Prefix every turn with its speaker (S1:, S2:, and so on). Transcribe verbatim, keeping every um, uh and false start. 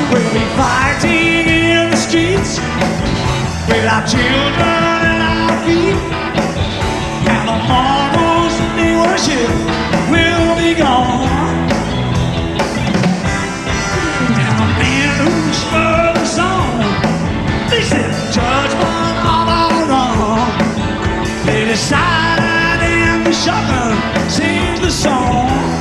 S1: We'll be fighting in the streets with our children at our feet, and the marbles they worship will be gone. And the men who spurred the song, they said judgment of our wrong. They decide and the shotgun sings the song.